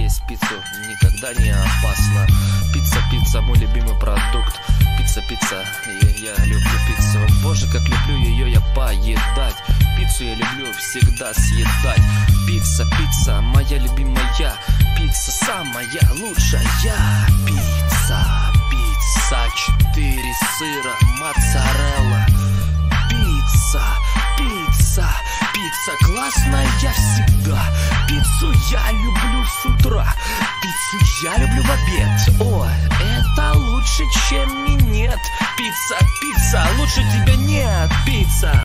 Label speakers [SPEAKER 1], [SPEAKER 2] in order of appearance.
[SPEAKER 1] есть пиццу никогда не опасно. Пицца, пицца, мой любимый продукт. Пицца, пицца, я люблю пиццу. Боже, как люблю ее я поедать. Пиццу я люблю всегда съедать. Пицца, пицца, моя любимая. Пицца самая лучшая. Пицца, пицца, 4 сыра, моцарелла. Пицца, пицца, пицца классная всегда. Пиццу я люблю с утра. Пиццу я люблю в обед. О, это лучше, чем минет. Пицца, пицца, лучше тебя нет. Пицца.